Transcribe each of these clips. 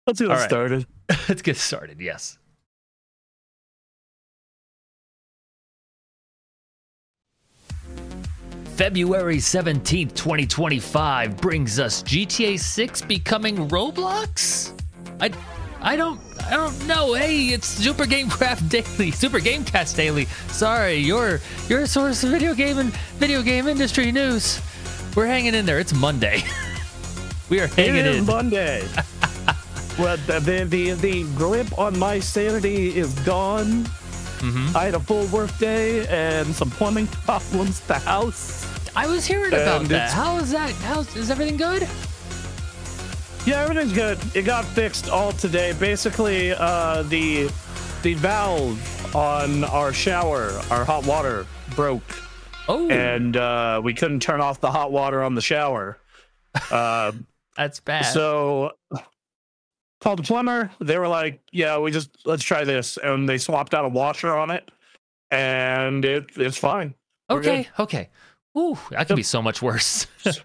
Let's get All it right. started. Let's get started. Yes. February 17th, 2025 brings us GTA 6 becoming Roblox? I don't know. Hey, it's Super Gamecraft Daily, Super Gamecast Daily. Sorry, your source of video game industry news. We're hanging in there. It's Monday. We are hanging in. It is Monday. Well, the grip on my sanity is gone. Mm-hmm. I had a full work day and some plumbing problems at the house. I was hearing about And that. How is that? Is everything good? Yeah, everything's good. It got fixed all today. Basically, the valve on our shower, our hot water, broke. Oh, And we couldn't turn off the hot water on the shower. that's bad. So called the plumber. They were like, yeah, let's try this. And they swapped out a washer on it. And it's fine. We're good. Okay. Ooh, that could be so much worse.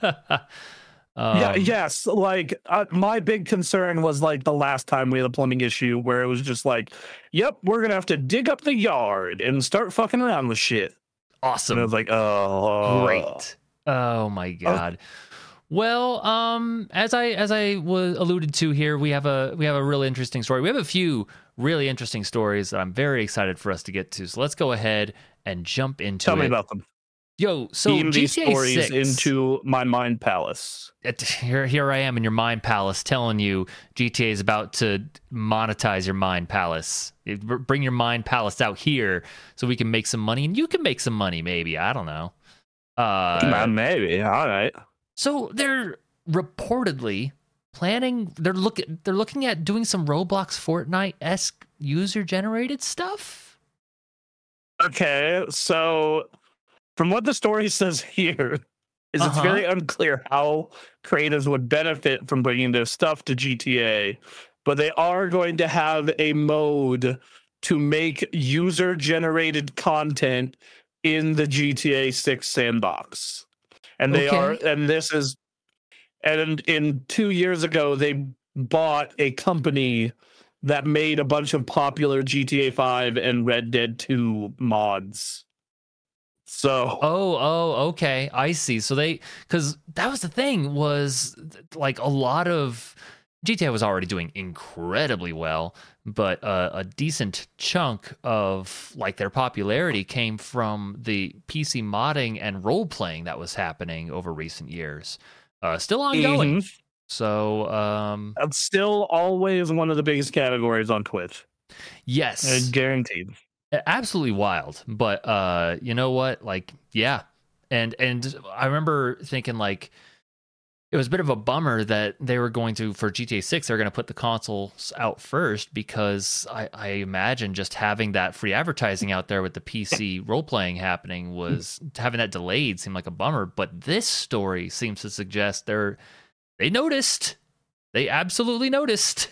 Yes. Like my big concern was like the last time we had a plumbing issue where it was just like, yep, we're going to have to dig up the yard and start fucking around with shit. Awesome. And I was like, oh, Great. Oh my God. Well, as I was alluded to here, we have a really interesting story. We have a few really interesting stories that I'm very excited for us to get to. So let's go ahead and jump into it. Tell me about them. Yo, so Beam these GTA stories 6 into my mind palace. Here I am in your mind palace telling you GTA is about to monetize your mind palace. Bring your mind palace out here so we can make some money, and you can make some money maybe. I don't know. Maybe. All right. So they're reportedly planning. They're looking at doing some Roblox Fortnite-esque user-generated stuff. Okay, so from what the story says here, it's very unclear how creators would benefit from bringing their stuff to GTA, but they are going to have a mode to make user-generated content in the GTA 6 sandbox. And they are, and this is, and in 2 years ago, they bought a company that made a bunch of popular GTA 5 and Red Dead 2 mods. So Okay, I see. So because that was the thing, was like a lot of GTA was already doing incredibly well, but a decent chunk of like their popularity came from the PC modding and role playing that was happening over recent years. Still ongoing. Mm-hmm. So that's still always one of the biggest categories on Twitch. Yes, guaranteed. Absolutely wild. But you know what? Like, yeah. And I remember thinking like it was a bit of a bummer that they were going to, for GTA 6, they're going to put the consoles out first, because I imagine just having that free advertising out there with the PC role playing happening was having that delayed seemed like a bummer. But this story seems to suggest they noticed. They absolutely noticed.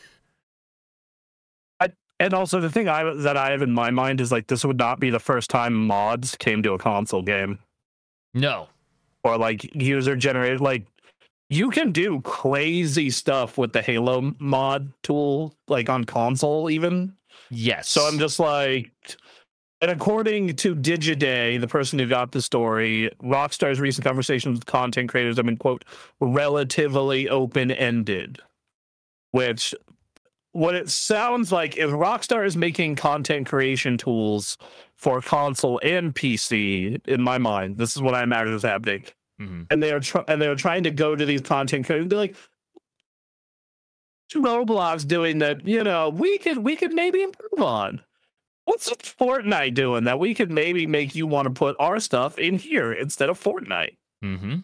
And also the thing that I have in my mind is like this would not be the first time mods came to a console game. No. Or like user generated, like you can do crazy stuff with the Halo mod tool, like on console even. Yes. So I'm just like, and according to Digiday, the person who got the story, Rockstar's recent conversations with content creators have been, quote, relatively open-ended. Which, what it sounds like is Rockstar is making content creation tools for console and PC, in my mind. This is what I imagine is happening. Mm-hmm. And they are trying to go to these content creators and be like, Roblox doing that, we could maybe improve on. What's Fortnite doing that we could maybe make you want to put our stuff in here instead of Fortnite? Mm-hmm.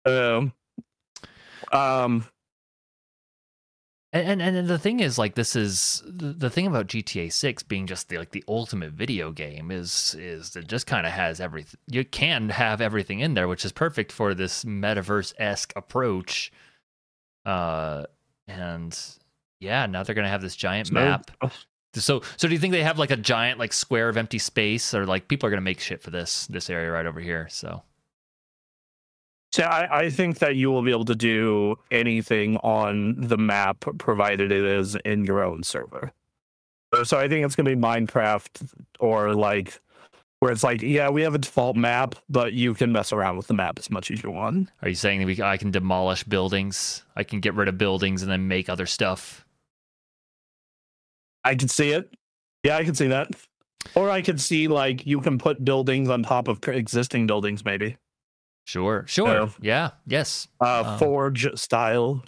And the thing is, like, this is the thing about GTA 6 being just the ultimate video game is it just kind of has everything. You can have everything in there, which is perfect for this metaverse-esque approach. And yeah, now they're gonna have this giant map. So do you think they have like a giant like square of empty space, or like people are gonna make shit for this area right over here? So So I think that you will be able to do anything on the map provided it is in your own server. So I think it's going to be Minecraft or like where it's like, yeah, we have a default map, but you can mess around with the map as much as you want. Are you saying that I can demolish buildings? I can get rid of buildings and then make other stuff? I can see it. Yeah, I can see that. Or I could see like you can put buildings on top of existing buildings, maybe. Sure. Yeah. Yes. Forge style.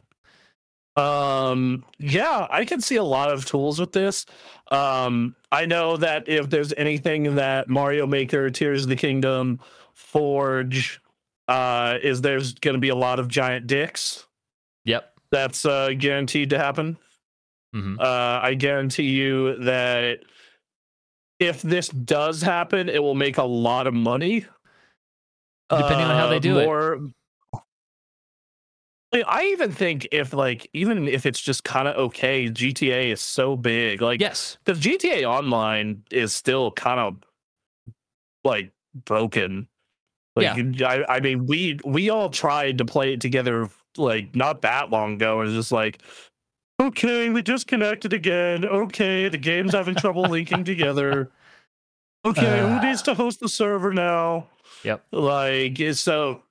Yeah, I can see a lot of tools with this. I know that if there's anything that Mario Maker, Tears of the Kingdom, Forge, is there's going to be a lot of giant dicks. Yep. That's guaranteed to happen. Mm-hmm. I guarantee you that if this does happen, it will make a lot of money. Depending on how they do it. I even think even if it's just kind of okay, GTA is so big. Like, yes, the GTA Online is still kind of like broken. Like, yeah. I mean, we all tried to play it together like not that long ago, and it's just like, okay, we disconnected again. Okay, the game's having trouble linking together. Okay, who needs to host the server now? Yep. Like, so.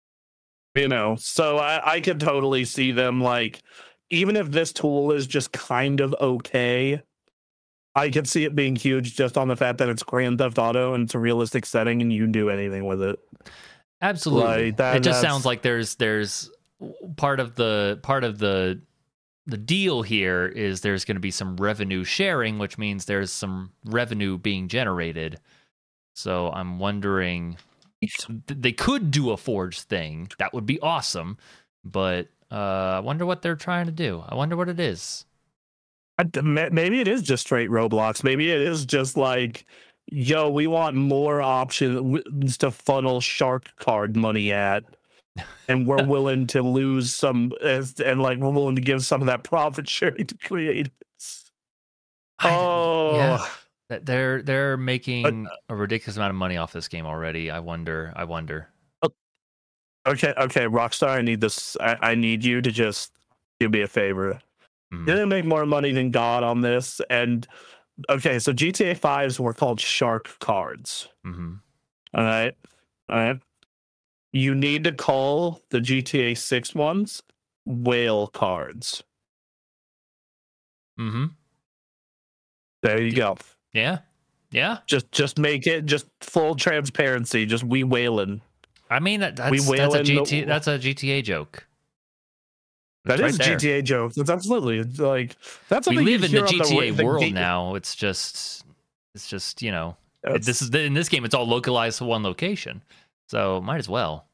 So I could totally see them, like, even if this tool is just kind of okay, I could see it being huge just on the fact that it's Grand Theft Auto and it's a realistic setting and you can do anything with it. Absolutely. Like, it just sounds like there's part of the deal here is there's going to be some revenue sharing, which means there's some revenue being generated. So I'm wondering, they could do a Forge thing. That would be awesome. But I wonder what they're trying to do. I wonder what it is. Maybe it is just straight Roblox. Maybe it is just like, yo, we want more options to funnel shark card money at. And we're willing to lose some, and like we're willing to give some of that profit sharing to creators. Yeah. They're making a ridiculous amount of money off this game already. I wonder. Okay, Rockstar, I need this. I need you to just do me a favor. You're gonna make more money than God on this. And okay, so GTA 5s were called shark cards. Mm-hmm. All right. You need to call the GTA 6 ones whale cards. Mm-hmm. There you go. Yeah. Just make it just full transparency. Just we whaling. I mean that's a GTA joke. That is a GTA joke. That's absolutely like that's something we live in the GTA world now. It's just this is in this game. It's all localized to one location, so might as well.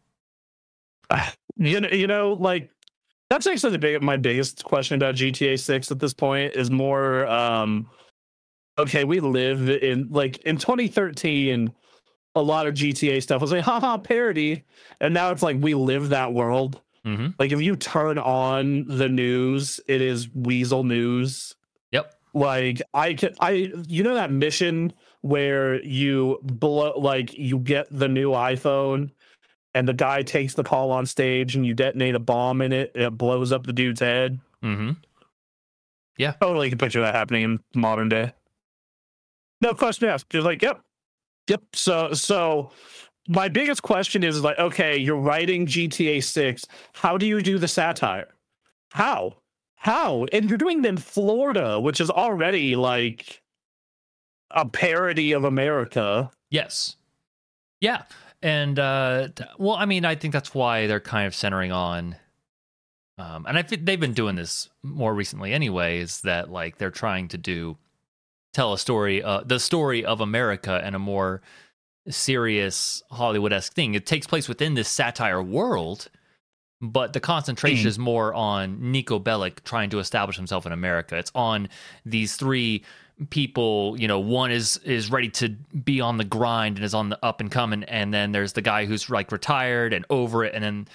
Like that's actually my biggest question about GTA 6 at this point is more. Okay, we live in 2013. A lot of GTA stuff was like, haha, parody. And now it's like, we live that world. Mm-hmm. Like, if you turn on the news, it is Weasel News. Yep. Like, that mission where you you get the new iPhone and the guy takes the call on stage and you detonate a bomb in it and it blows up the dude's head. Mm-hmm. Yeah. Totally can picture that happening in modern day. No question asked. Just like, yep. So my biggest question is like, okay, you're writing GTA 6. How do you do the satire? How? And you're doing it in Florida, which is already like a parody of America. Yes. Yeah. And I mean, I think that's why they're kind of centering on. And I think they've been doing this more recently, anyways. That like they're trying to tell a story, the story of America, and a more serious Hollywood-esque thing. It takes place within this satire world, but the concentration is more on Nico Bellic trying to establish himself in America. It's on these three people. One is ready to be on the grind and is on the up and coming, and then there's the guy who's like retired and over it, and then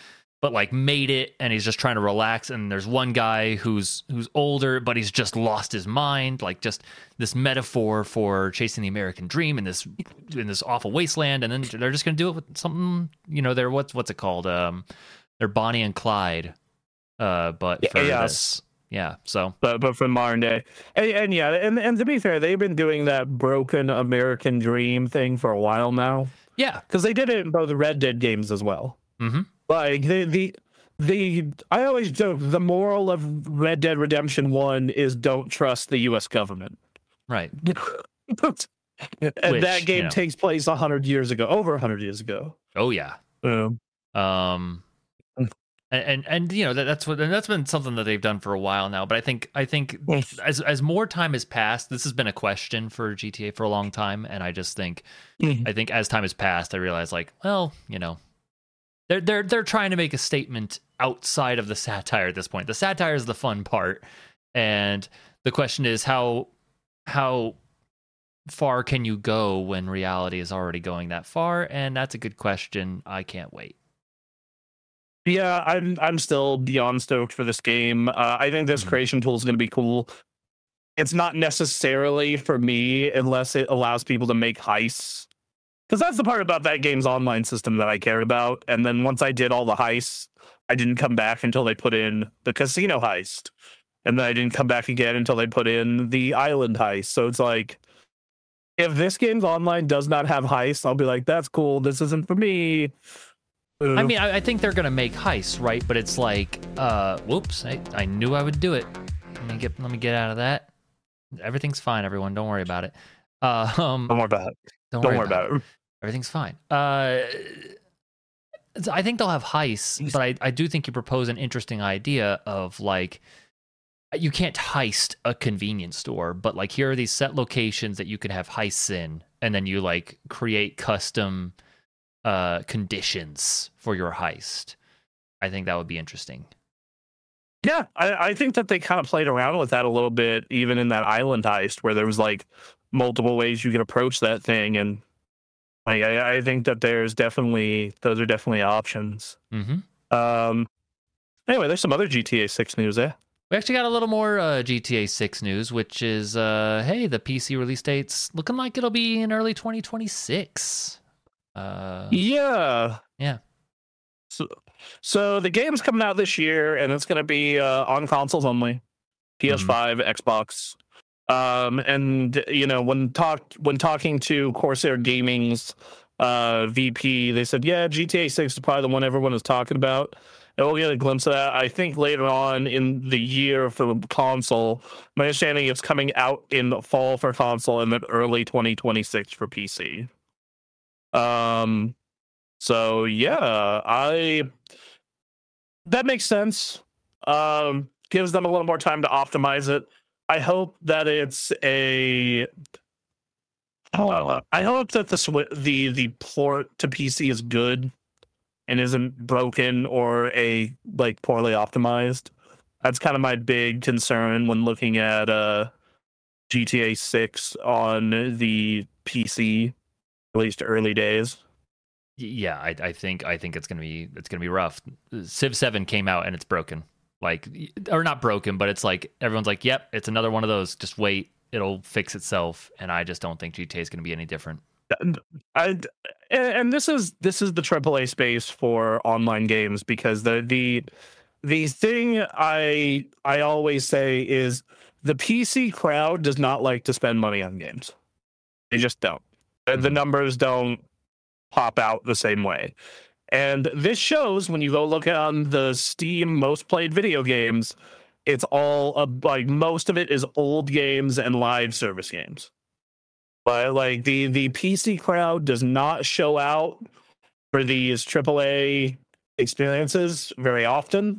but like made it, and he's just trying to relax. And there's one guy who's older, but he's just lost his mind. Like just this metaphor for chasing the American dream in this awful wasteland. And then they're just going to do it with something, they're what's it called? They're Bonnie and Clyde, but for this. Yeah, so but from modern day, and to be fair, they've been doing that broken American dream thing for a while now. Yeah, because they did it in both the Red Dead games as well. Mm-hmm. Like I always joke the moral of Red Dead Redemption 1 is don't trust the U.S. government. Right. And that game takes place 100 years ago, over 100 years ago. Oh yeah. And that's been something that they've done for a while now. But I think as more time has passed, this has been a question for GTA for a long time, and I just think I think as time has passed, I realize like, well, they're trying to make a statement outside of the satire at this point. The satire is the fun part, and the question is how far can you go when reality is already going that far? And that's a good question. I can't wait. Yeah, I'm still beyond stoked for this game. I think this creation tool is going to be cool. It's not necessarily for me unless it allows people to make heists. Because that's the part about that game's online system that I care about. And then once I did all the heists, I didn't come back until they put in the casino heist. And then I didn't come back again until they put in the island heist. So it's like, if this game's online does not have heists, I'll be like, that's cool. This isn't for me. I mean, I think they're going to make heists, right? But it's like, whoops, I knew I would do it. Let me get out of that. Everything's fine, everyone. Don't worry about it. Don't worry about it. Don't worry about it. Everything's fine. I think they'll have heists, but I do think you propose an interesting idea of like, you can't heist a convenience store, but like here are these set locations that you could have heists in, and then you like create custom conditions for your heist. I think that would be interesting. Yeah, I think that they kind of played around with that a little bit, even in that island heist where there was like multiple ways you could approach that thing, and I think that those are definitely options. Mm-hmm. Anyway, there's some other GTA 6 news there. We actually got a little more GTA 6 news, which is hey, the PC release date's looking like it'll be in early 2026. Yeah. So the game's coming out this year, and it's going to be on consoles only, PS5, Xbox. And when talking to Corsair Gaming's VP, they said, yeah, GTA 6 is probably the one everyone is talking about. And we'll get a glimpse of that, I think, later on in the year for console. My understanding is coming out in the fall for console and then early 2026 for PC. So yeah, that makes sense. Gives them a little more time to optimize it. I hope that I hope that the port to PC is good and isn't broken or poorly optimized. That's kind of my big concern when looking at GTA 6 on the PC. At least early days. Yeah, I think it's gonna be rough. Civ 7 came out and it's broken, or not broken, but it's like everyone's like, yep, it's another one of those. Just wait, it'll fix itself. And I just don't think GTA is gonna be any different. And this is the AAA space for online games, because the thing I always say is the PC crowd does not like to spend money on games. They just don't. The numbers don't pop out the same way. And this shows when you go look on the Steam most played video games, it's all most of it is old games and live service games. But the PC crowd does not show out for these AAA experiences very often.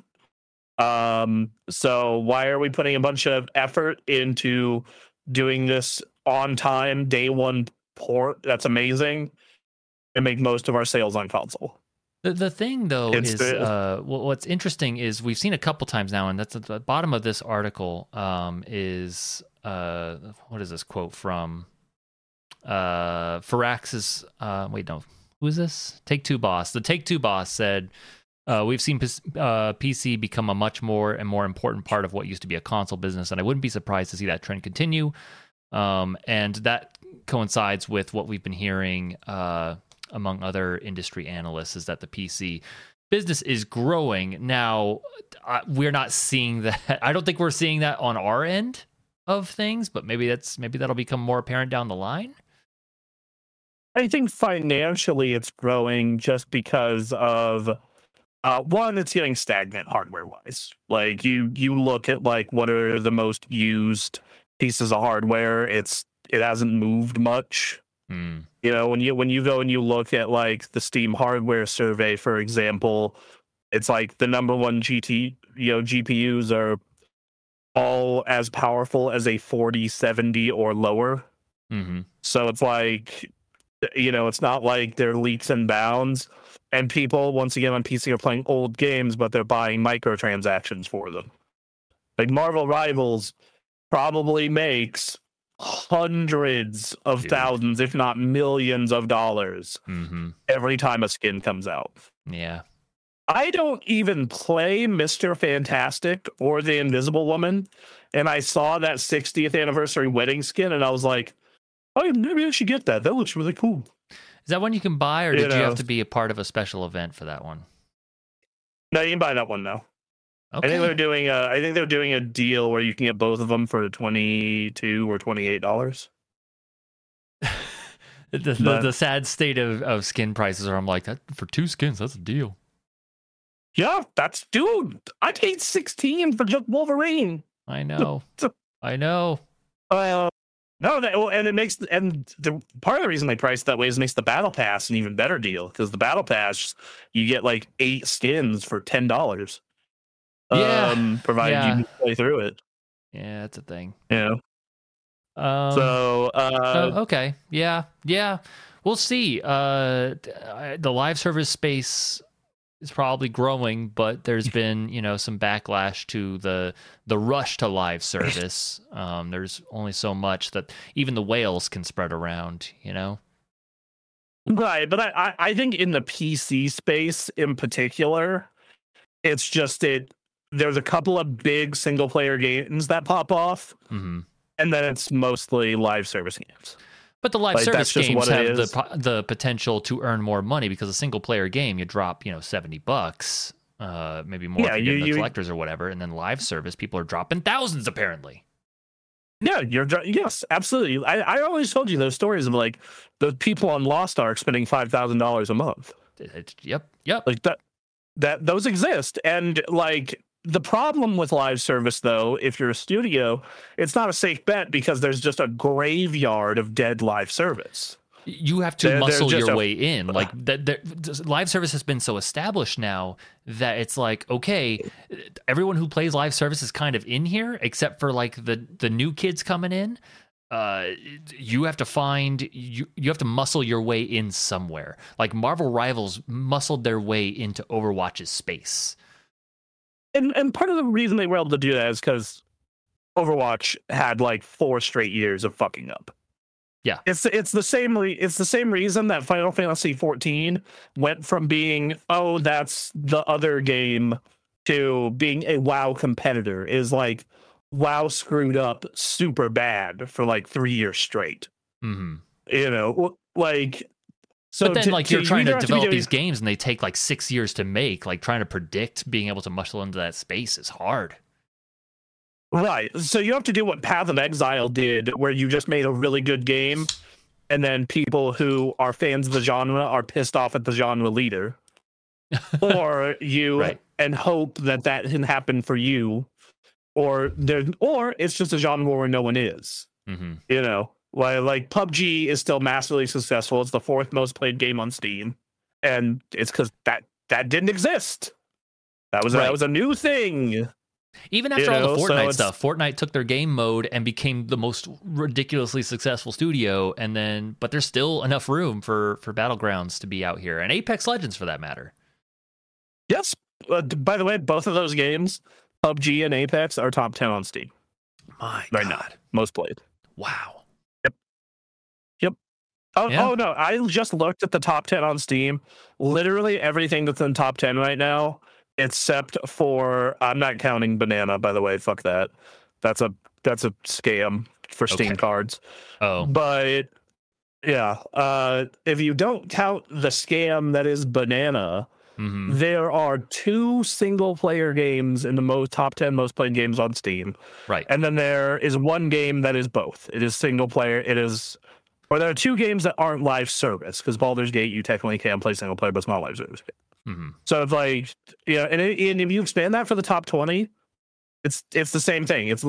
So why are we putting a bunch of effort into doing this on time, day one port that's amazing, and make most of our sales on console? The thing though is what's interesting is we've seen a couple times now, and that's at the bottom of this article, is what is this quote from Firaxis? Wait, no, who is this? Take-Two boss. The Take-Two boss said We've seen PC become a much more and more important part of what used to be a console business, and I wouldn't be surprised to see that trend continue. And that coincides with what we've been hearing among other industry analysts, is that the PC business is growing. Now, we're not seeing that. I don't think we're seeing that on our end of things, but maybe that'll become more apparent down the line. I think financially it's growing just because of one, it's getting stagnant hardware wise. Like you look at like what are the most used pieces of hardware, it hasn't moved much. You know, when you go and you look at like the Steam hardware survey, for example, it's like the number one GPUs are all as powerful as a 4070 or lower. So it's like, you know, it's not like they're leaps and bounds. And people, once again, on PC are playing old games, but they're buying microtransactions for them. Like Marvel Rivals probably makes hundreds of thousands, if not millions of dollars every time a skin comes out. Yeah. I don't even play Mr. Fantastic or the Invisible Woman, and I saw that 60th anniversary wedding skin, and I was like, oh, maybe I should get that. That looks really cool. Is that one you can buy, or did you have to be a part of a special event for that one? No, you can buy that one now. Okay. I think they're doing a deal where you can get both of them for $22 or $28. The sad state of skin prices are, I'm like, that for 2 skins, that's a deal. Yeah, dude, I paid $16 for just Wolverine. I know. I know. No, and it makes, and the part of the reason they price that way is it makes the Battle Pass an even better deal, because the Battle Pass, you get like 8 skins for $10. Provided you play through it. Yeah, that's a thing. Yeah. Okay. Yeah. We'll see. The live service space is probably growing, but there's been, some backlash to the rush to live service. There's only so much that even the whales can spread around, Right, but I think in the PC space in particular, it's just there's a couple of big single player games that pop off, and then it's mostly live service games. But the live service games have the potential to earn more money, because a single player game, you drop, $70, maybe more if you get the collectors or whatever, and then live service, people are dropping thousands apparently. Yeah, yes, absolutely. I always told you those stories of like the people on Lost Ark spending $5,000 a month. Yep. Like that those exist, and like. The problem with live service, though, if you're a studio, it's not a safe bet, because there's just a graveyard of dead live service. You have to muscle your way in. Like live service has been so established now that it's like, okay, everyone who plays live service is kind of in here, except for like the new kids coming in. You have to you have to muscle your way in somewhere. Like Marvel Rivals muscled their way into Overwatch's space. And part of the reason they were able to do that is because Overwatch had like 4 straight years of fucking up. Yeah, it's the same reason that Final Fantasy 14 went from being, oh, that's the other game, to being a WoW competitor. Is like WoW screwed up super bad for like 3 years straight. Like. So but then, you're trying to develop these games, and they take like 6 years to make. Like trying to predict being able to muscle into that space is hard. Right. So you have to do what Path of Exile did, where you just made a really good game, and then people who are fans of the genre are pissed off at the genre leader, or you and hope that can happen for you, or it's just a genre where no one is. Like PUBG is still massively successful. It's the 4th most played game on Steam, and it's because that didn't exist. That was a new thing. Even after all the Fortnite stuff, Fortnite took their game mode and became the most ridiculously successful studio. But there's still enough room for Battlegrounds to be out here, and Apex Legends for that matter. Yes. By the way, both of those games, PUBG and Apex, are top 10 on Steam. My right God. Now, most played. Wow. Yep. Yeah. Oh no, I just looked at the top 10 on Steam. Literally everything that's in top 10 right now, except for I'm not counting Banana, by the way. Fuck that. That's a scam for Steam Okay. cards. Oh. But yeah, if you don't count the scam that is Banana, Mm-hmm. there are 2 single player games in the top 10 most played games on Steam. Right. And then there is one game that is both. It is single player. Or there are 2 games that aren't live service, because Baldur's Gate, you technically can play single player, but it's not live service. Mm-hmm. So it's like, yeah, and if you expand that for the top 20, it's the same thing. It's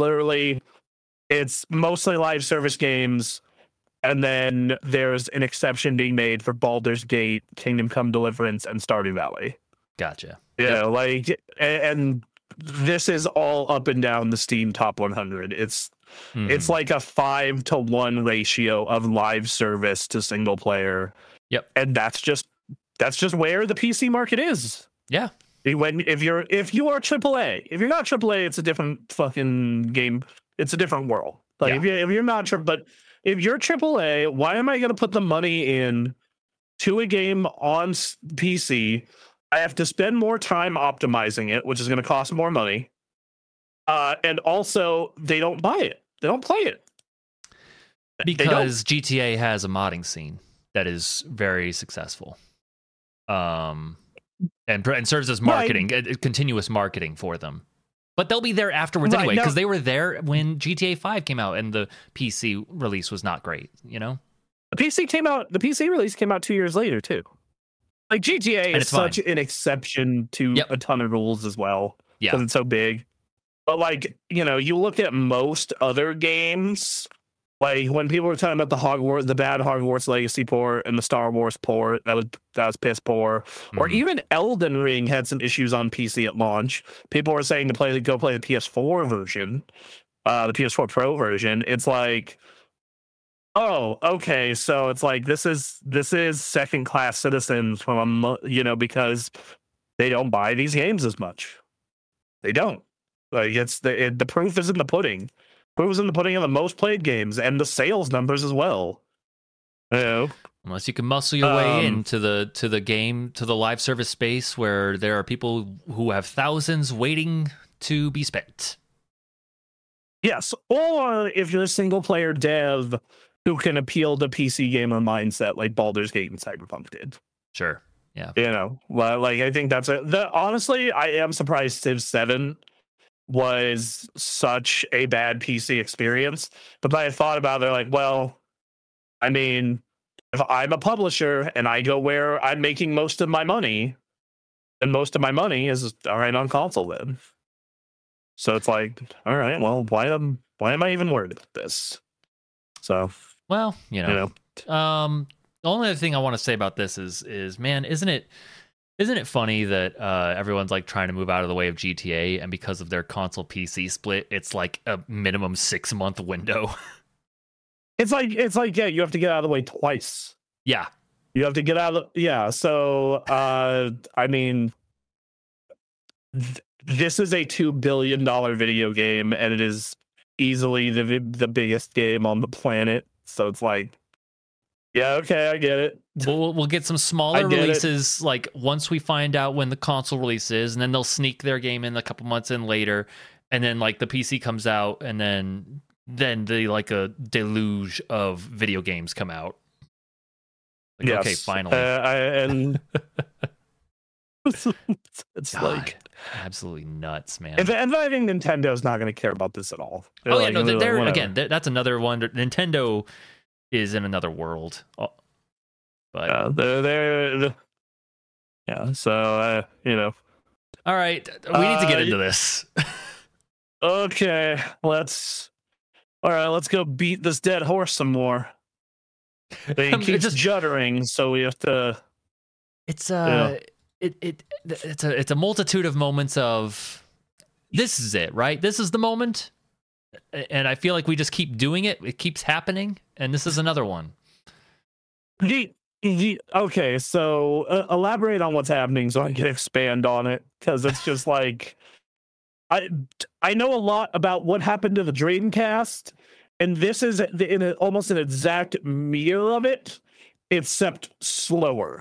mostly live service games. And then there's an exception being made for Baldur's Gate, Kingdom Come Deliverance, and Stardew Valley. Gotcha. Yeah, like, and this is all up and down the Steam top 100. It's like a 5-to-1 ratio of live service to single player. Yep. And that's just where the PC market is. Yeah. If you are AAA, if you're not AAA, it's a different fucking game. It's a different world. Like if you're not but if you're AAA, why am I going to put the money in to a game on PC? I have to spend more time optimizing it, which is going to cost more money. And also, they don't buy it. They don't play it. Because GTA has a modding scene that is very successful. And serves as marketing, continuous marketing for them. But they'll be there afterwards anyway, because they were there when GTA 5 came out and the PC release was not great, you know? The PC release came out 2 years later, too. Like, GTA is such an exception to a ton of rules as well. Yeah. Because it's so big. But, like, you know, you look at most other games, like, when people were talking about the bad Hogwarts Legacy port and the Star Wars port, that was piss poor. Mm-hmm. Or even Elden Ring had some issues on PC at launch. People were saying to go play the PS4 version, the PS4 Pro version. It's like, oh, okay, so it's like this is second class citizens from, you know, because they don't buy these games as much. They don't. Like, it's the proof is in the pudding. Proof is in the pudding of the most played games and the sales numbers as well. You know? Unless you can muscle your way into the game, to the live service space where there are people who have thousands waiting to be spent. Yes, or if you're a single player dev who can appeal to PC gamer mindset like Baldur's Gate and Cyberpunk did. Sure. Yeah. You know, well, like, I think that's it. Honestly, I am surprised Civ 7 was such a bad PC experience. But I thought about it, like, well, I mean, if I'm a publisher and I go where I'm making most of my money, then most of my money is all right on console then. So it's like, all right, well, why am I even worried about this? So, well, you know. The only other thing I want to say about this is man, isn't it funny that everyone's like trying to move out of the way of GTA, and because of their console PC split, it's like a minimum 6-month window. It's like yeah, you have to get out of the way twice. Yeah. You have to get out of so I mean, this is a $2 billion video game, and it is easily the biggest game on the planet. So it's like, yeah, okay, I get it. We'll get some smaller releases, like once we find out when the console release is, and then they'll sneak their game in a couple months in later, and then like the PC comes out, and then the like a deluge of video games come out. Like, yes. Okay, finally. And it's God, like absolutely nuts, man. And I think Nintendo's not going to care about this at all. Yeah, no, they're again, that's another one. Nintendo is in another world, but they're yeah. So you know. All right, we need to get into this. Okay, let's go beat this dead horse some more. They keep just juddering, so we have to. It's it's a multitude of moments of this is it, right? This is the moment, and I feel like we just keep doing it. It keeps happening, and this is another one. Okay, so elaborate on what's happening so I can expand on it, because it's just like I know a lot about what happened to the Dreamcast, and this is almost an exact mirror of it. except slower.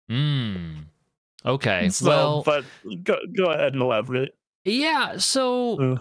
Okay. So, well, but go ahead and elaborate. Yeah. So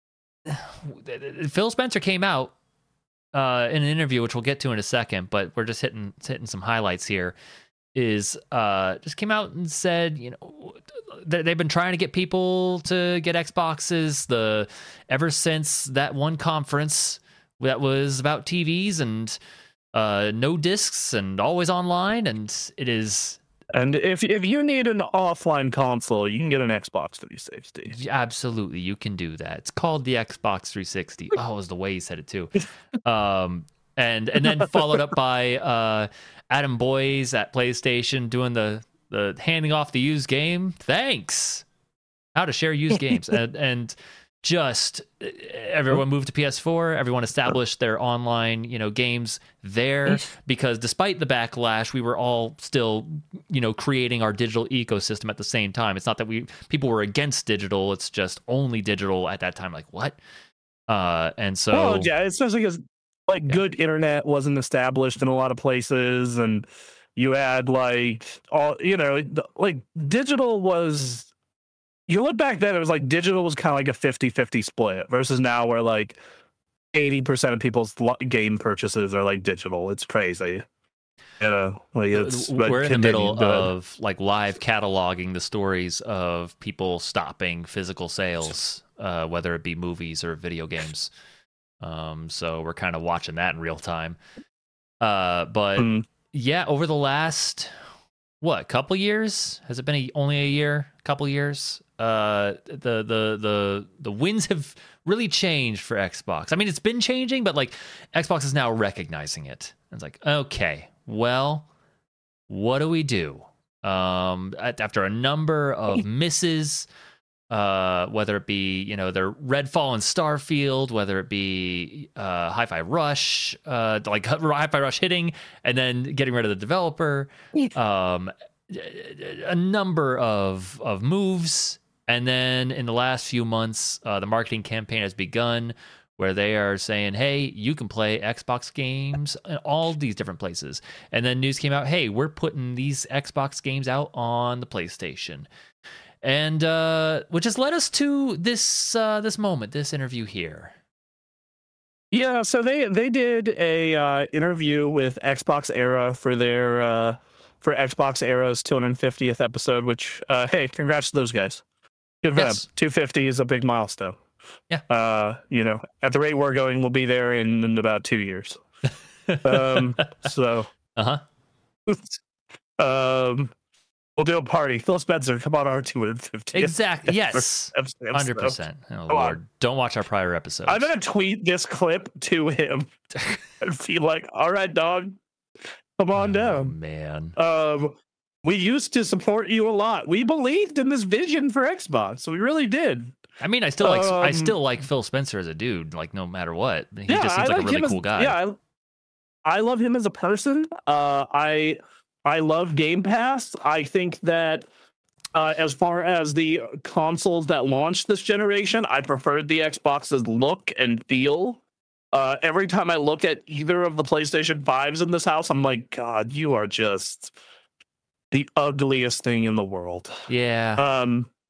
Phil Spencer came out in an interview, which we'll get to in a second, but we're just hitting some highlights here. Is just came out and said, they've been trying to get people to get Xboxes ever since that one conference that was about TVs and no discs and always online, and it is. And if you need an offline console, you can get an Xbox 360. Absolutely, you can do that. It's called the Xbox 360. Oh, it was the way he said it too. And then followed up by Adam Boyes at PlayStation doing the handing off the used game. Thanks. How to share used games and just everyone moved to PS4. Everyone established their online, games there, because despite the backlash, we were all still, creating our digital ecosystem at the same time. It's not that people were against digital. It's just only digital at that time. Like what? And so, well, yeah, especially because good internet wasn't established in a lot of places, and you had digital was. You look back then, it was like digital was kind of like a 50-50 split versus now where 80% of people's game purchases are digital. It's crazy. It's we're in the middle of live cataloging the stories of people stopping physical sales, whether it be movies or video games. So we're kind of watching that in real time. But yeah, over the last couple years? Has it been only a year? Couple years? The winds have really changed for Xbox. I mean, it's been changing, but Xbox is now recognizing it. It's like, okay, well, what do we do? After a number of misses, whether it be their Redfall and Starfield, whether it be Hi-Fi Rush, Hi-Fi Rush hitting and then getting rid of the developer, a number of moves. And then in the last few months, the marketing campaign has begun where they are saying, hey, you can play Xbox games in all these different places. And then news came out, hey, we're putting these Xbox games out on the PlayStation. And which has led us to this moment, this interview here. Yeah, so they did a interview with Xbox Era for their for Xbox Era's 250th episode, which hey, congrats to those guys. Good for them. 250 is a big milestone. Yeah. At the rate we're going, we'll be there in about 2 years. So. We'll do a party. Phil Spencer, come on our 250. Exactly. Yes. 100%. Oh, Lord. Don't watch our prior episodes. I'm going to tweet this clip to him and be like, all right, dog, come on down. Man. We used to support you a lot. We believed in this vision for Xbox. We really did. I mean, I still like Phil Spencer as a dude, no matter what. He just seems like a really cool guy. Yeah, I love him as a person. I love Game Pass. I think that as far as the consoles that launched this generation, I preferred the Xbox's look and feel. Every time I look at either of the PlayStation 5s in this house, I'm like, God, you are just the ugliest thing in the world. Yeah.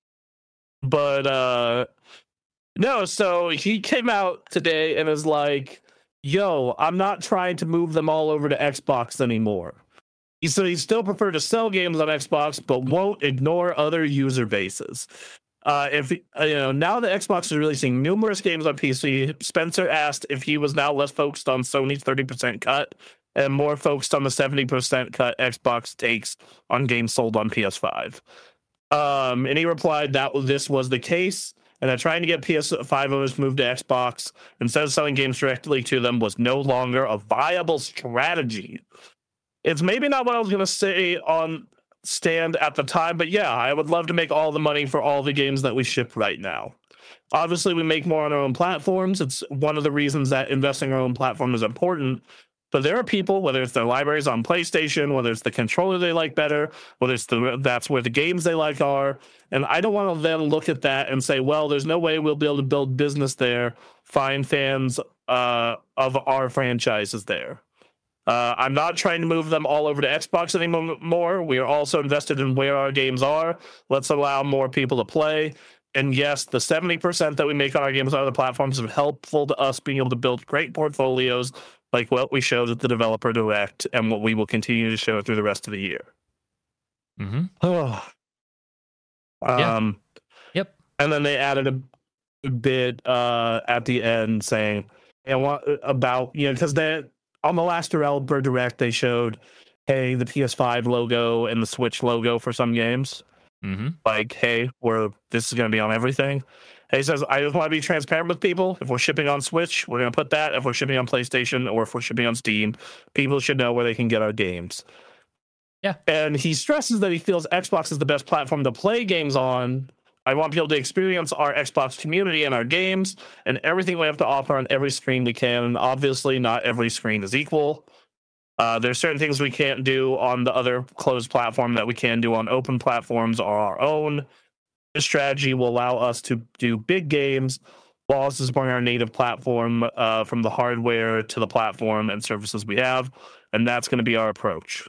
But no, so he came out today and is like, yo, I'm not trying to move them all over to Xbox anymore. So he still prefer to sell games on Xbox, but won't ignore other user bases. If now that Xbox is releasing numerous games on PC, Spencer asked if he was now less focused on Sony's 30% cut and more focused on the 70% cut Xbox takes on games sold on PS5. And he replied that this was the case, and that trying to get PS5 owners moved to Xbox instead of selling games directly to them was no longer a viable strategy. It's maybe not what I was going to say on stand at the time, but yeah, I would love to make all the money for all the games that we ship right now. Obviously, we make more on our own platforms. It's one of the reasons that investing in our own platform is important. But there are people, whether it's their libraries on PlayStation, whether it's the controller they like better, whether it's that's where the games they like are. And I don't want to then look at that and say, well, there's no way we'll be able to build business there, find fans of our franchises there. I'm not trying to move them all over to Xbox anymore. We are also invested in where our games are. Let's allow more people to play. And yes, the 70% that we make on our games on other platforms is helpful to us being able to build great portfolios like what we showed at the Developer Direct and what we will continue to show through the rest of the year. Mm-hmm. Yep. And then they added a bit at the end saying, and what about, because on the last Developer Direct, they showed, hey, the PS5 logo and the Switch logo for some games. Mm-hmm. Like, hey, this is going to be on everything. And he says, I just want to be transparent with people. If we're shipping on Switch, we're going to put that. If we're shipping on PlayStation or if we're shipping on Steam, people should know where they can get our games. Yeah. And he stresses that he feels Xbox is the best platform to play games on. I want people to experience our Xbox community and our games and everything we have to offer on every screen we can. Obviously, not every screen is equal. There's certain things we can't do on the other closed platform that we can do on open platforms or our own. This strategy will allow us to do big games while also supporting our native platform from the hardware to the platform and services we have. And that's going to be our approach.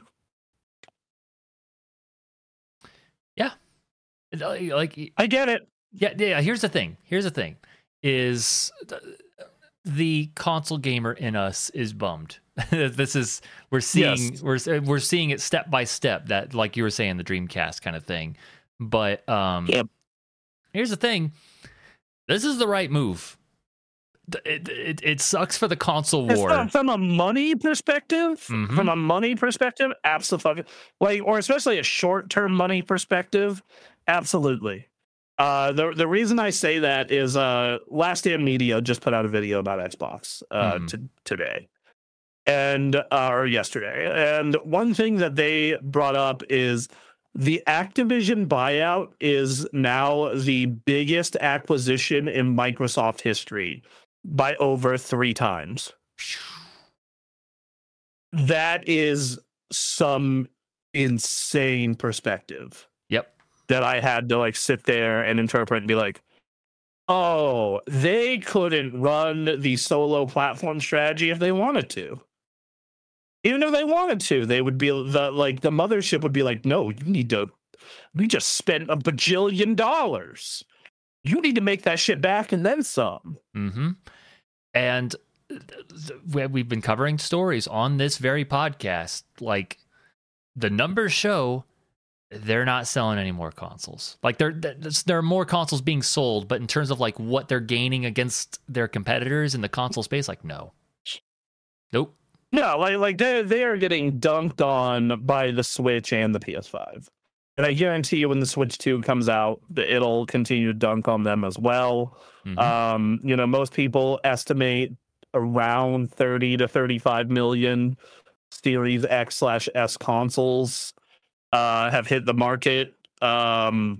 Yeah. Like, I get it. Yeah. Here's the thing. Is the console gamer in us is bummed. We're seeing it step by step, that, like you were saying, the Dreamcast kind of thing. But here's the thing. This is the right move. It sucks for the console war. From a money perspective, Mm-hmm. absolutely. Like, or especially a short-term money perspective, absolutely. The reason I say that is Last Stand Media just put out a video about Xbox today or yesterday. And one thing that they brought up is the Activision buyout is now the biggest acquisition in Microsoft history by over 3 times. That is some insane perspective. Yep. That I had to sit there and interpret and be like, oh, they couldn't run the solo platform strategy if they wanted to. Even if they wanted to, they would be the mothership would be like, no, we just spent $1 bajillion. You need to make that shit back and then some. Mm-hmm. And we've been covering stories on this very podcast. Like, the numbers show they're not selling any more consoles. Like, there are more consoles being sold, but in terms of what they're gaining against their competitors in the console space, no. Nope. No, they are getting dunked on by the Switch and the PS5. And I guarantee you when the Switch 2 comes out, it'll continue to dunk on them as well. Mm-hmm. Most people estimate around 30 to 35 million Series X/S consoles have hit the market. And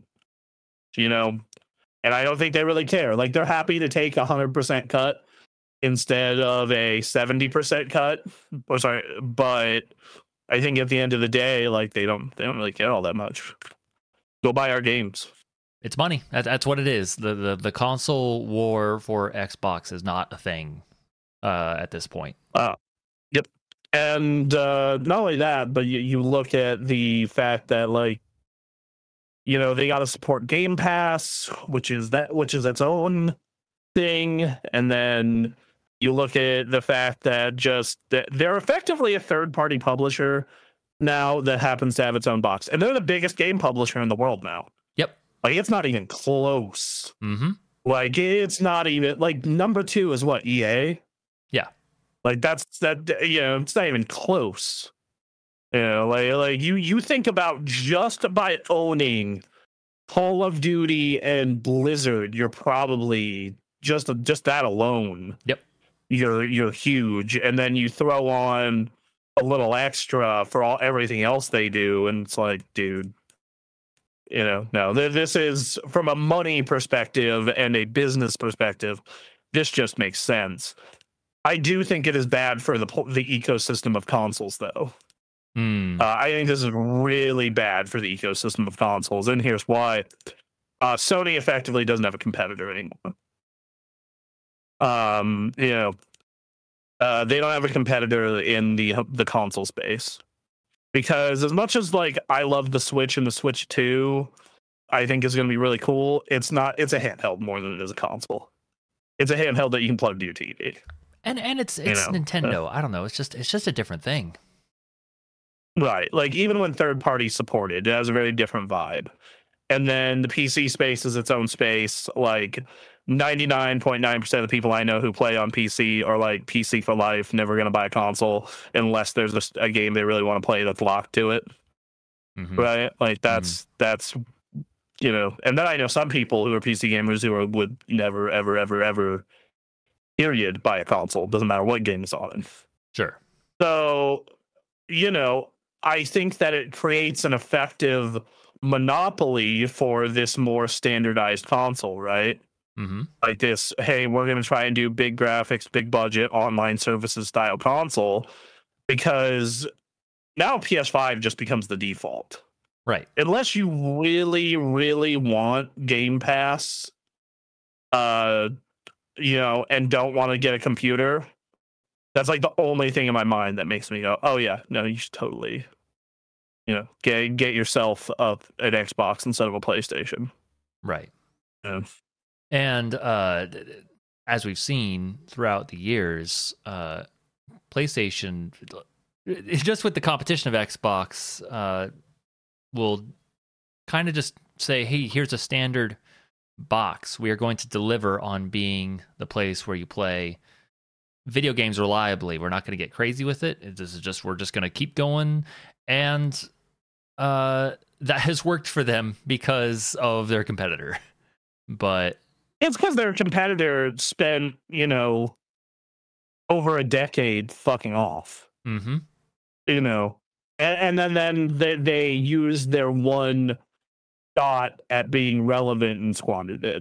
I don't think they really care. They're happy to take 100% cut instead of a 70% cut. But I think at the end of the day, they don't really care all that much. Go buy our games. It's money. That's what it is. The console war for Xbox is not a thing at this point. Yep. And not only that, but you look at the fact that they got to support Game Pass, which is its own thing, and then you look at the fact that they're effectively a third-party publisher now that happens to have its own box. And they're the biggest game publisher in the world now. Yep. It's not even close. Mm-hmm. It's not even... number 2 is what, EA? Yeah. It's not even close. You think about just by owning Call of Duty and Blizzard, you're probably... just that alone. Yep. You're huge, and then you throw on a little extra for everything else they do, and it's dude, no, this is from a money perspective and a business perspective, this just makes sense. I do think it is bad for the ecosystem of consoles, though. I think this is really bad for the ecosystem of consoles, and here's why. Sony effectively doesn't have a competitor anymore. They don't have a competitor in the console space, because as much as like I love the Switch and the Switch 2, I think is going to be really cool. It's not. It's a handheld more than it is a console. It's a handheld that you can plug to your TV. And it's know, Nintendo. I don't know. It's just a different thing. Right. Like even when third party supported, it has a very different vibe. And then the PC space is its own space. Like 99.9% of the people I know who play on PC are like PC for life, never going to buy a console unless there's a game they really want to play that's locked to it. Mm-hmm. Right? Like that's you know, and then I know some people who are PC gamers who would never ever ever ever period buy a console. Doesn't matter what game is on it. Sure. So, you know, I think that it creates an effective monopoly for this more standardized console, right? Mm-hmm. Like this, hey, we're going to try and do big graphics, big budget, online services style console, because now PS5 just becomes the default. Right. Unless you really, really want Game Pass, you know, and don't want to get a computer, that's like the only thing in my mind that makes me go, oh yeah, no, you should totally, you know, get yourself an Xbox instead of a PlayStation. Right. Yeah. And as we've seen throughout the years, PlayStation, just with the competition of Xbox, will kind of just say, hey, here's a standard box. We are going to deliver on being the place where you play video games reliably. We're not going to get crazy with it. This is just, we're just going to keep going. And that has worked for them because of their competitor. But it's because their competitor spent, you know, over a decade fucking off. Mm-hmm. You know, and then they used their one shot at being relevant and squandered it.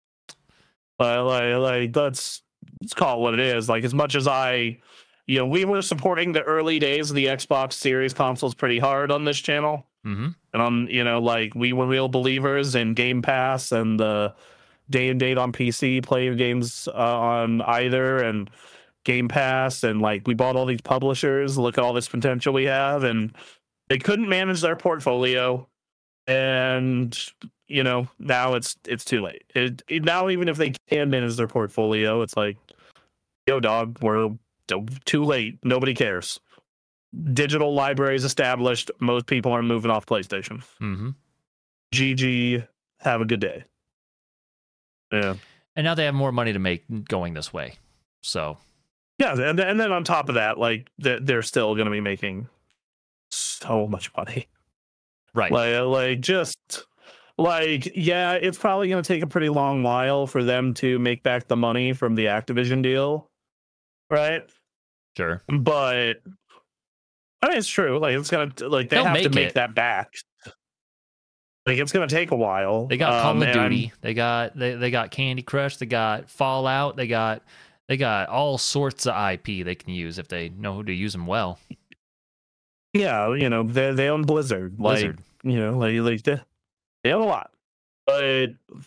Like let's call it what it is. Like, as much as you know, we were supporting the early days of the Xbox Series consoles pretty hard on this channel. Mm-hmm. And on, you know, like, we were real believers in Game Pass and the day and date on PC, playing games on either, and Game Pass, and like we bought all these publishers. Look at all this potential we have, and they couldn't manage their portfolio. And you know, now it's too late. Now even if they can manage their portfolio, it's like, yo, dog, we're too late. Nobody cares. Digital libraries established. Most people are moving off PlayStation. Mm-hmm. GG. Have a good day. Yeah. And now they have more money to make going this way. So. Yeah, and then on top of that, like, they're still going to be making so much money. Right. Like just like, yeah, it's probably going to take a pretty long while for them to make back the money from the Activision deal. Right? Sure. But I mean, it's true. Like, it's going to, like, they have to make that back. Like, it's going to take a while. They got Call of Duty. They got Candy Crush. They got Fallout. They got all sorts of IP they can use if they know who to use them well. Yeah, you know, they own Blizzard. Like, you know, like they own a lot. But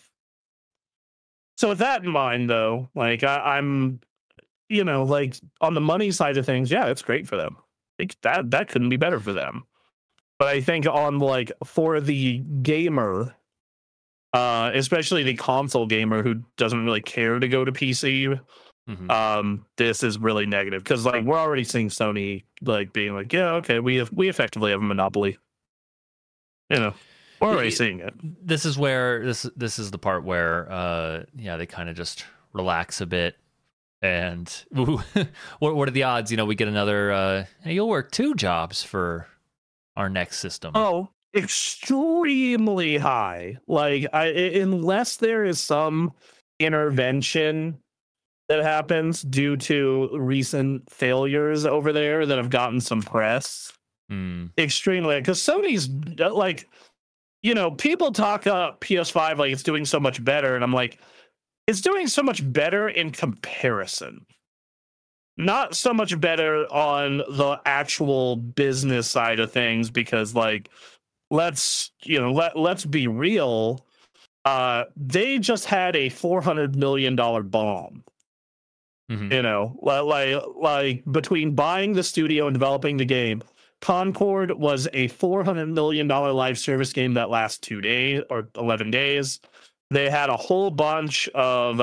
so with that in mind, though, like, I'm, you know, like, on the money side of things, yeah, it's great for them. Like, that couldn't be better for them. But I think on, like, for the gamer, especially the console gamer who doesn't really care to go to PC, this is really negative, because, like, we're already seeing Sony, like, being like, yeah, okay, we effectively have a monopoly. You know, we're already seeing it. This is where this is the part where yeah, they kind of just relax a bit. And what are the odds? You know, we get another. Hey, you'll work 2 jobs for our next system. Oh, extremely high. Like, unless there is some intervention that happens due to recent failures over there that have gotten some press. Extremely, because Sony's, like, you know, people talk up PS5 like it's doing so much better, and I'm like, it's doing so much better in comparison, not so much better on the actual business side of things, because, like, let's be real, they just had a $400 million bomb Mm-hmm. You know, like between buying the studio and developing the game, Concord was a $400 million live service game that lasts 2 days or 11 days. They had a whole bunch of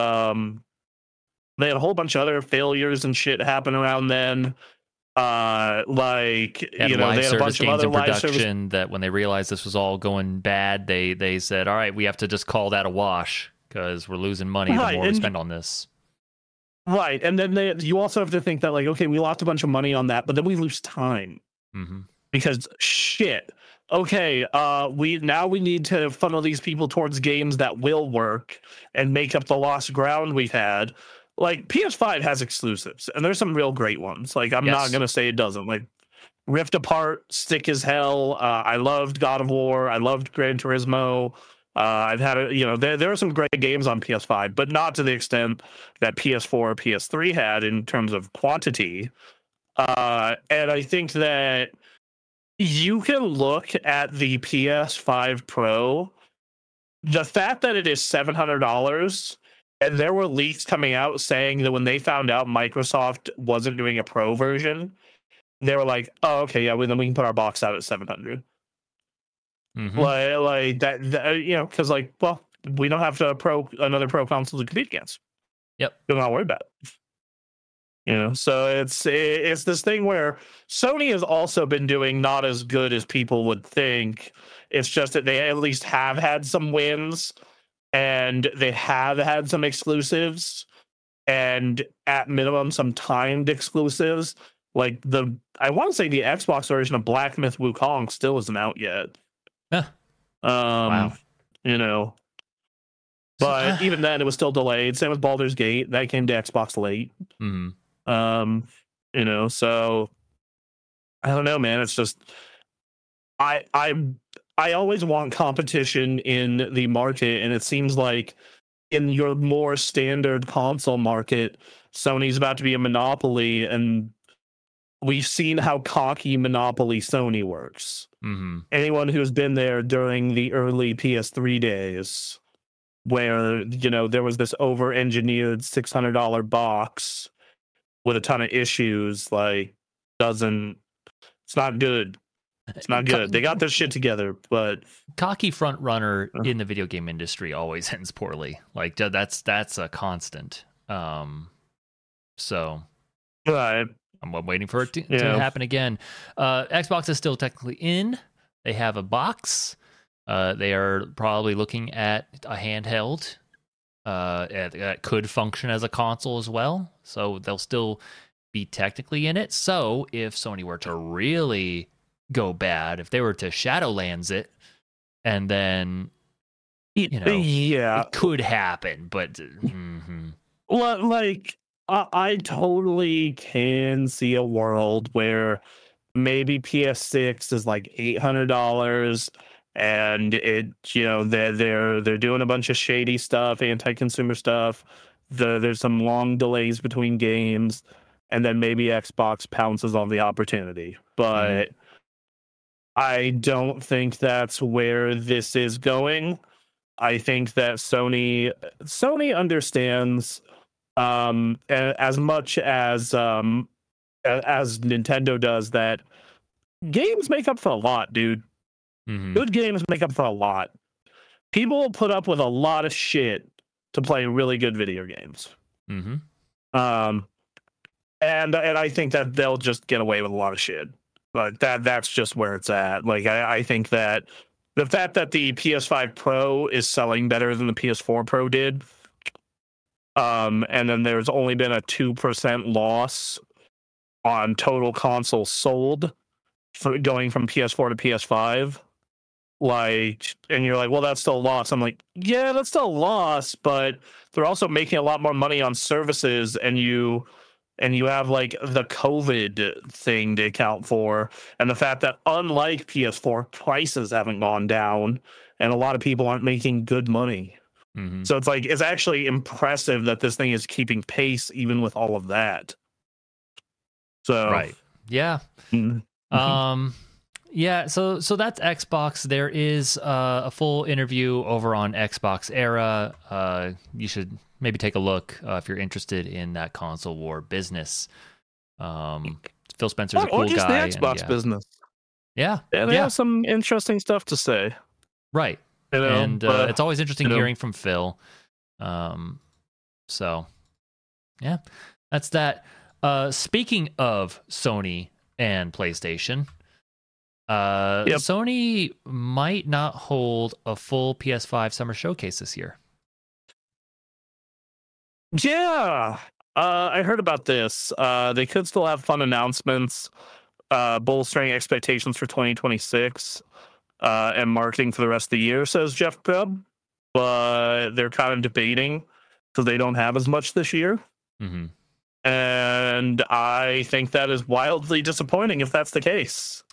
other failures and shit happen around then. Like, They had they had a bunch of games other in live service. production that when they realized this was all going bad, they said, all right, we have to just call that a wash because we're losing money the more we spend on this. Right. And then you also have to think that, like, okay, we lost a bunch of money on that, but then we lose time. Mm-hmm. Because shit. Okay, we need to funnel these people towards games that will work and make up the lost ground we've had. Like, PS5 has exclusives, and there's some real great ones. Like, I'm not gonna say it doesn't. Like, Rift Apart, sick as hell. I loved God of War. I loved Gran Turismo. I've had there are some great games on PS5, but not to the extent that PS4 or PS3 had in terms of quantity. And I think that you can look at the PS5 Pro, the fact that it is $700, and there were leaks coming out saying that when they found out Microsoft wasn't doing a Pro version, they were like, "Oh, okay, yeah, then we can put our box out at $700." Mm-hmm. Like that, because well, we don't have another Pro console to compete against. Yep, don't not worry about it. So it's this thing where Sony has also been doing not as good as people would think. It's just that they at least have had some wins, and they have had some exclusives, and at minimum some timed exclusives. Like I want to say the Xbox version of Black Myth Wukong still isn't out yet. Wow. But even then it was still delayed. Same with Baldur's Gate. That came to Xbox late. Mm-hmm. So I don't know, man. It's just I always want competition in the market, and it seems like in your more standard console market, Sony's about to be a monopoly, and we've seen how cocky monopoly Sony works. Mm-hmm. Anyone who's been there during the early PS3 days, where there was this over-engineered $600 box with a ton of issues, like it's not good. It's not good. They got their shit together, but cocky front runner in the video game industry always ends poorly. Like that's a constant. So right. I'm waiting for it to happen again. Xbox is still technically in. They have a box. They are probably looking at a handheld. That could function as a console as well. So they'll still be technically in it. So if Sony were to really go bad, if they were to Shadowlands it, and then it could happen. But like I totally can see a world where maybe PS6 is like $800, and they're doing a bunch of shady stuff, anti-consumer stuff. There's some long delays between games, and then maybe Xbox pounces on the opportunity. But I don't think that's where this is going. I think that Sony understands, as much as Nintendo does, that games make up for a lot, dude. Mm-hmm. Good games make up for a lot. People will put up with a lot of shit to play really good video games. Mm-hmm. And I think that they'll just get away with a lot of shit. But that's just where it's at. Like, I think that the fact that the PS5 Pro is selling better than the PS4 Pro did, and then there's only been a 2% loss on total consoles sold for going from PS4 to PS5. Like, and you're like, well, that's still a loss. I'm like, yeah, that's still a loss, but they're also making a lot more money on services, and you have like the COVID thing to account for, and the fact that unlike PS4, prices haven't gone down, and a lot of people aren't making good money. Mm-hmm. So it's like, it's actually impressive that this thing is keeping pace even with all of that. So right, yeah. Mm-hmm. Yeah, so that's Xbox. There is a full interview over on Xbox Era. You should maybe take a look if you're interested in that console war business. Phil Spencer's a cool or just guy. the Xbox business. Yeah. Yeah, they have some interesting stuff to say. Right. You know, and it's always interesting hearing from Phil. So, yeah, that's that. Speaking of Sony and PlayStation, Sony might not hold a full PS5 summer showcase this year. Yeah, I heard about this. They could still have fun announcements, bolstering expectations for 2026 and marketing for the rest of the year, says Jeff Grubb. But they're kind of debating because they don't have as much this year. Mm-hmm. And I think that is wildly disappointing if that's the case.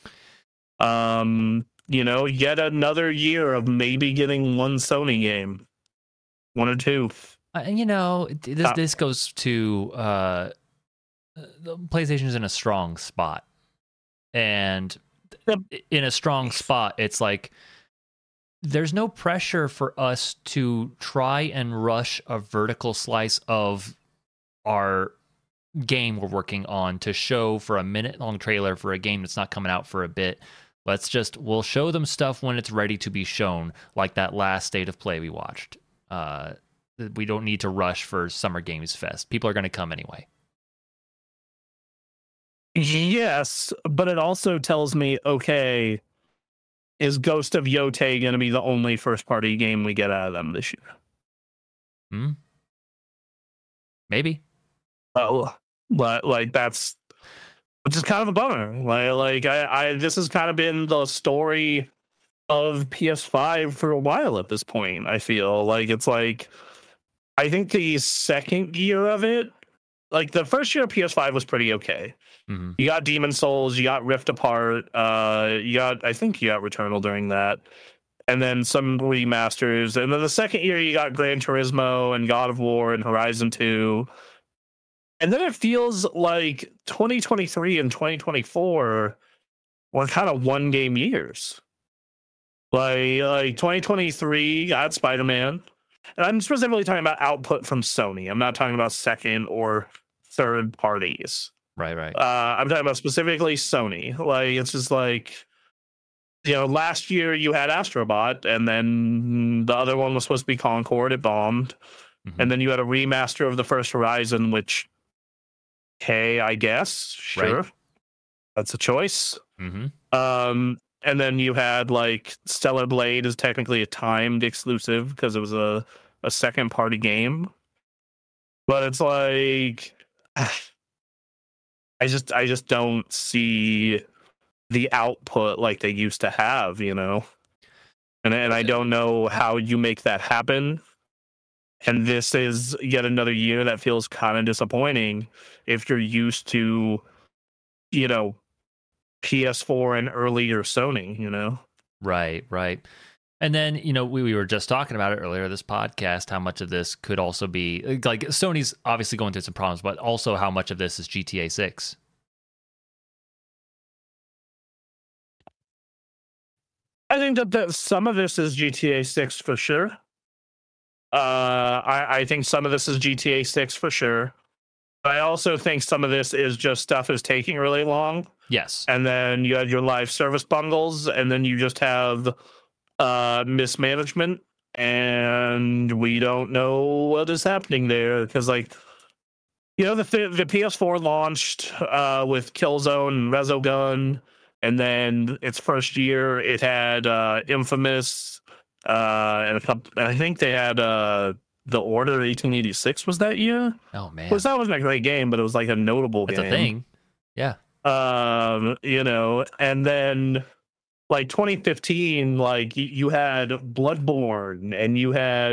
Yet another year of maybe getting one Sony game, one or two. This goes to the PlayStation's in a strong spot, and in a strong spot, it's like there's no pressure for us to try and rush a vertical slice of our game we're working on to show for a minute-long trailer for a game that's not coming out for a bit. We'll show them stuff when it's ready to be shown, like that last State of Play we watched. We don't need to rush for Summer Games Fest. People are going to come anyway. Yes, but it also tells me, okay, is Ghost of Yotei going to be the only first-party game we get out of them this year? Maybe. Oh, but which is kind of a bummer. This has kind of been the story of PS5 for a while at this point. I feel like I think the second year of it, like the first year of PS5 was pretty okay. Mm-hmm. You got Demon Souls, you got Rift Apart, I think you got Returnal during that, and then some remasters. And then the second year you got Gran Turismo and God of War and Horizon 2. And then it feels like 2023 and 2024 were kind of one game years. Like 2023 got Spider-Man. And I'm specifically talking about output from Sony. I'm not talking about second or third parties. Right. I'm talking about specifically Sony. It's just last year you had Astrobot, and then the other one was supposed to be Concord. It bombed. Mm-hmm. And then you had a remaster of the first Horizon, which, hey, I guess, sure. Right. That's a choice. Mm-hmm. And then you had Stellar Blade is technically a timed exclusive because it was a second party game. But it's I just don't see the output like they used to have, And I don't know how you make that happen. And this is yet another year that feels kind of disappointing if you're used to, PS4 and earlier Sony, Right. And then, we were just talking about it earlier, this podcast, how much of this could also be, like, Sony's obviously going through some problems, but also how much of this is GTA 6. I think that some of this is GTA 6 for sure. I think some of this is GTA 6 for sure. But I also think some of this is just stuff is taking really long. Yes. And then you had your live service bundles, and then you just have mismanagement, and we don't know what is happening there. Because, the PS4 launched with Killzone and Resogun, and then its first year it had Infamous, and I think they had The Order 1886 was that year. Oh man, that wasn't a great game, but it was a notable game. It's a thing, yeah. And then 2015, you had Bloodborne, and you had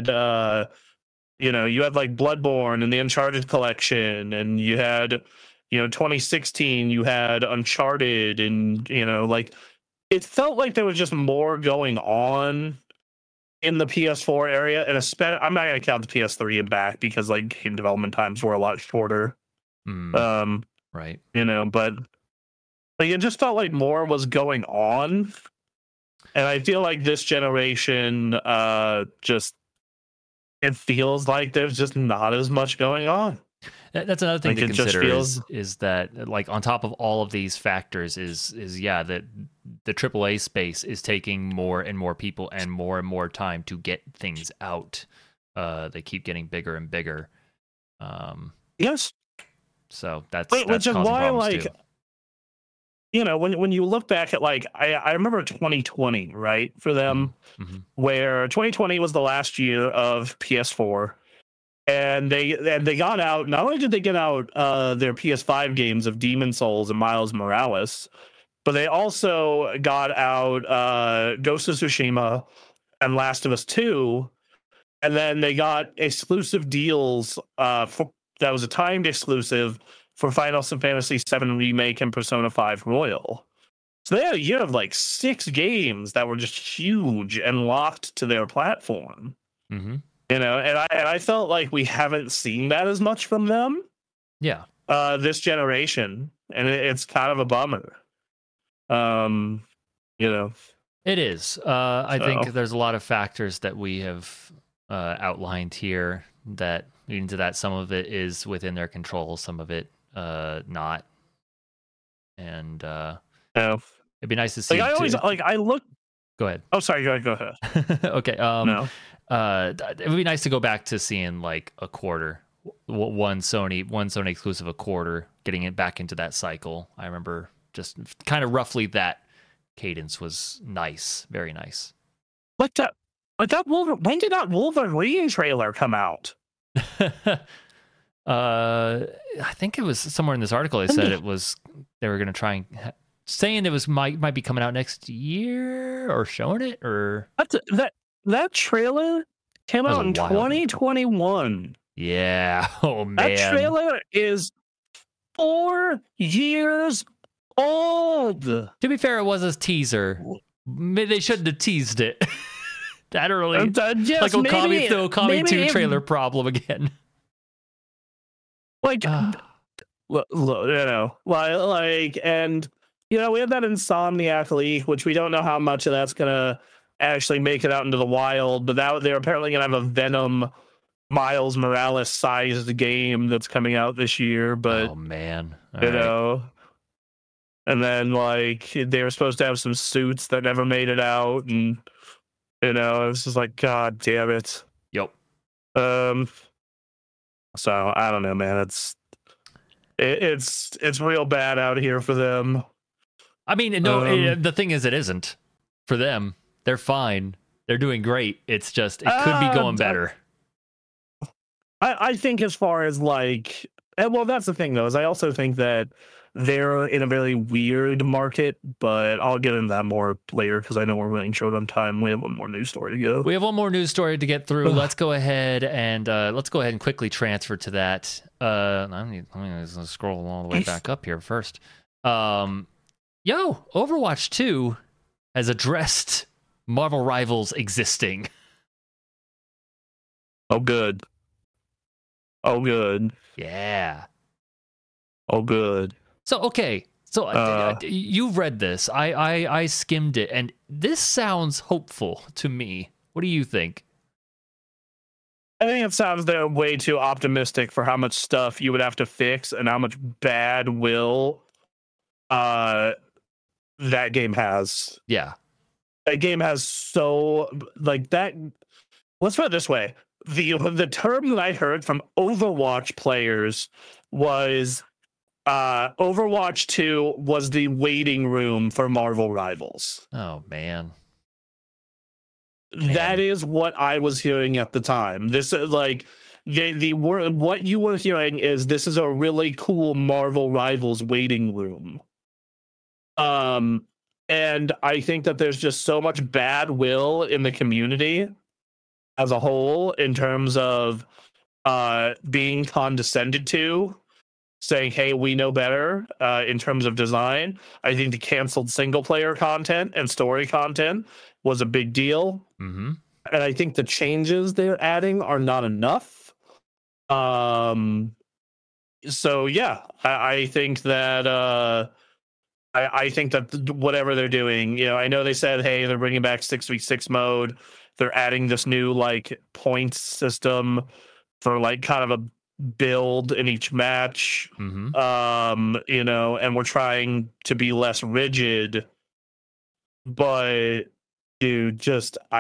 Bloodborne and the Uncharted collection, and you had 2016 you had Uncharted, and it felt like there was just more going on in the PS4 area, and especially I'm not gonna count the PS3 and back because game development times were a lot shorter. Right. But it just felt like more was going on, and I feel like this generation just it feels like there's just not as much going on. That's another thing Like, to it just consider feels is that, like, on top of all of these factors is yeah, that the AAA space is taking more and more people and more time to get things out. They keep getting bigger and bigger. yes, So that's which is causing why, problems like, too. you know, when you look back at, like, I remember 2020, right, for them, Mm-hmm. where 2020 was the last year of PS4, and they got out. Not only did they get out their PS5 games of Demon Souls and Miles Morales, but they also got out Ghost of Tsushima and Last of Us 2, and then they got exclusive deals that was a timed exclusive for Final Fantasy VII Remake and Persona 5 Royal. So they had a year of like 6 games that were just huge and locked to their platform. Mm-hmm. You know, and I felt like we haven't seen that as much from them. Yeah. This generation, and it's kind of a bummer. You know, It is. I think there's a lot of factors that we have outlined here that lead into that. Some of it is within their control, some of it not. And no. it'd be nice to see. Like, I always like I look. Go ahead. Oh, sorry. Go ahead. Okay. No. It would be nice to go back to seeing like a quarter, one Sony exclusive a quarter, getting it back into that cycle. I remember just kind of roughly that cadence was nice, very nice. When did that Wolverine trailer come out? I think it was somewhere in this article. They said they were going to try and saying it was might be coming out next year or showing it or that trailer came out in 2021. Yeah. Oh man. That trailer is 4 years old. To be fair, it was a teaser. Maybe they shouldn't have teased it that early. Yes, like Okami 2 trailer problem again. Like, look, you know, like, and you know, we have that Insomniac leak, which we don't know how much of that's gonna actually make it out into the wild, but they're apparently gonna have a Venom Miles Morales sized game that's coming out this year. But oh man, you know, and then like they were supposed to have some suits that never made it out, and you know, it was just like, God damn it. Yep. So I don't know, man. It's real bad out here for them. I mean, no, the thing is, it isn't for them. They're fine. They're doing great. It's just it could be going better. I think as far as like, well, that's the thing though. Is I also think that they're in a very weird market, but I'll get into that more later because I know we're running short on time. We have one more news story to go. We have one more news story to get through. Let's go ahead and quickly transfer to that. I'm gonna scroll all the way back up here first. Overwatch 2 has addressed Marvel Rivals existing. Oh, good. Oh, good. Yeah. Oh, good. So, okay. So you've read this. I skimmed it, and this sounds hopeful to me. What do you think? I think it sounds way too optimistic for how much stuff you would have to fix and how much bad will that game has. Yeah. That game has so, like, that. Let's put it this way. The term that I heard from Overwatch players was Overwatch 2 was the waiting room for Marvel Rivals. Oh, man. That is what I was hearing at the time. This is like the word. What you were hearing is this is a really cool Marvel Rivals waiting room. And I think that there's just so much bad will in the community as a whole in terms of being condescended to, saying, hey, we know better in terms of design. I think the canceled single player content and story content was a big deal. Mm-hmm. And I think the changes they're adding are not enough. So yeah, I think that I think that whatever they're doing, you know, I know they said, hey, they're bringing back 6v6 mode. they're adding this new like points system for like kind of a build in each match. You know, and we're trying to be less rigid, but dude, I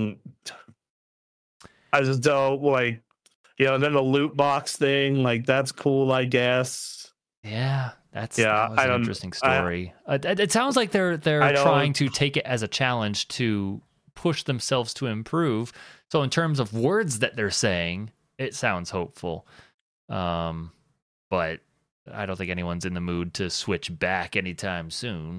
just don't like, you know, and then the loot box thing, like that's cool, I guess. Yeah, that was an interesting story. It sounds like they're trying to take it as a challenge to push themselves to improve. So in terms of words that they're saying, it sounds hopeful. But I don't think anyone's in the mood to switch back anytime soon.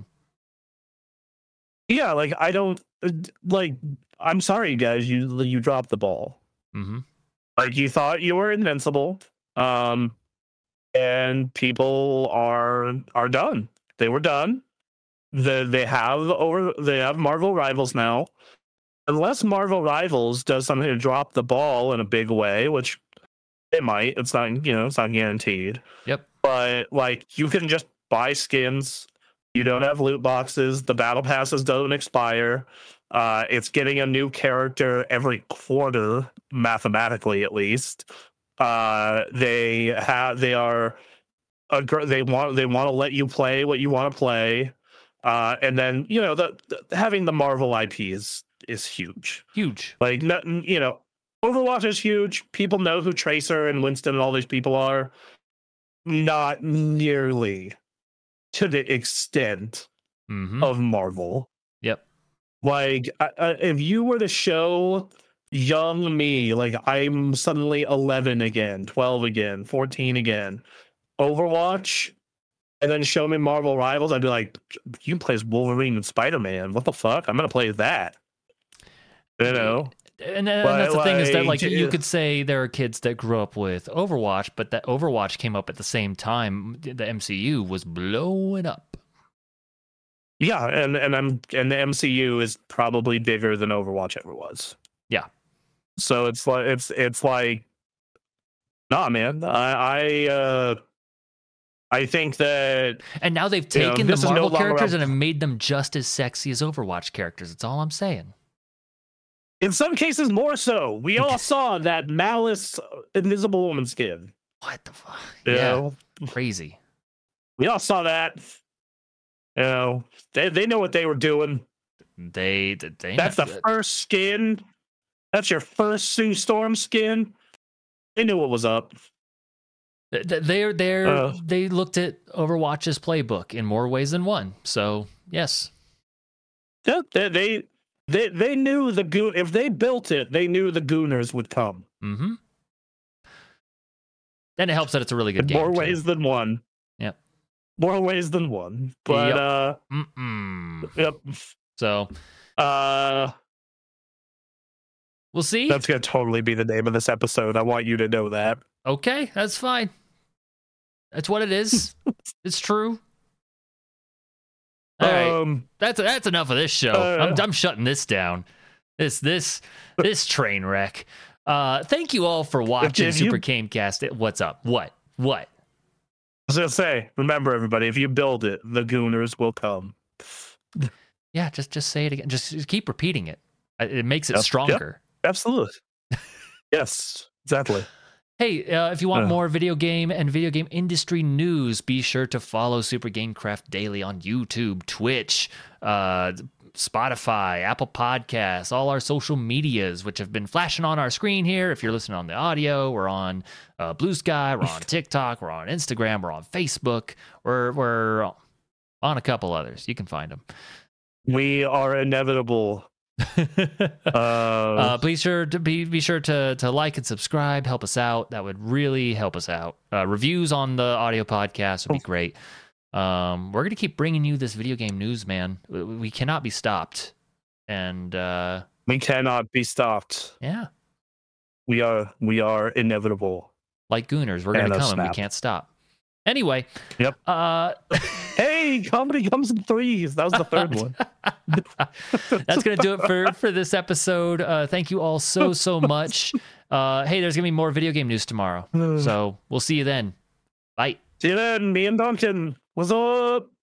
Yeah, like I don't like. I'm sorry, guys. You dropped the ball. Like you thought you were invincible. And people are done. They were done. They have Marvel Rivals now. Unless Marvel Rivals does something to drop the ball in a big way, which it might. It's not, you know, it's not guaranteed. Yep. But like you can just buy skins. You don't have loot boxes. The battle passes don't expire. It's getting a new character every quarter, mathematically at least. They want to let you play what you want to play, and then you know the having the Marvel IPs is huge. Like you know, Overwatch is huge. People know who Tracer and Winston and all these people are. Not nearly to the extent of Marvel. Yep. Like if you were to show young me, like I'm suddenly 11 again, 12 again, 14 again, Overwatch, and then show me Marvel Rivals, I'd be like, you can play as Wolverine and Spider-Man. What the fuck? I'm gonna play that. You know? And that's the thing is that like you could say there are kids that grew up with Overwatch, but that Overwatch came up at the same time the MCU was blowing up. Yeah, and the MCU is probably bigger than Overwatch ever was. Yeah. So it's like, nah, man. I think that, and now they've taken the Marvel characters and have made them just as sexy as Overwatch characters. That's all I'm saying. In some cases, more so. We all saw that Malice Invisible Woman skin. What the fuck? Yeah, crazy. We all saw that. You know, they know what they were doing. That's the first skin. That's your first Sue Storm skin. They knew what was up. They looked at Overwatch's playbook in more ways than one. So yes. Yeah, they knew the goon. If they built it, they knew the gooners would come. And it helps that it's a really good game. More ways than one. Yep. More ways than one. But yep. So we'll see. That's gonna totally be the name of this episode. I want you to know that. Okay, that's fine. That's what it is. It's true. All right, that's enough of this show. I'm shutting this down. This train wreck. Thank you all for watching Super Gamecast. What's up? What? I was gonna say, remember everybody, if you build it, the gooners will come. Yeah, just say it again. Just keep repeating it. It makes it stronger. Yep. Absolutely. Yes, exactly. Hey, if you want more video game and video game industry news, be sure to follow Super Gamecraft Daily on YouTube, Twitch, Spotify, Apple Podcasts, all our social medias, which have been flashing on our screen here. If you're listening on the audio, we're on Blue Sky, we're on TikTok, we're on Instagram, we're on Facebook, we're on a couple others. You can find them. We are inevitable. Be sure to like and subscribe, help us out. That would really help us out. Reviews on the audio podcast would be great. We're gonna keep bringing you this video game news, man. We cannot be stopped, and we cannot be stopped. Yeah, we are inevitable. Like Gooners, we're gonna come and we can't stop. Anyway, yep. Hey, comedy comes in threes. That was the third one. That's going to do it for this episode. Thank you all so much. Hey, there's going to be more video game news tomorrow. So we'll see you then. Bye. See you then. Me and Duncan. What's up?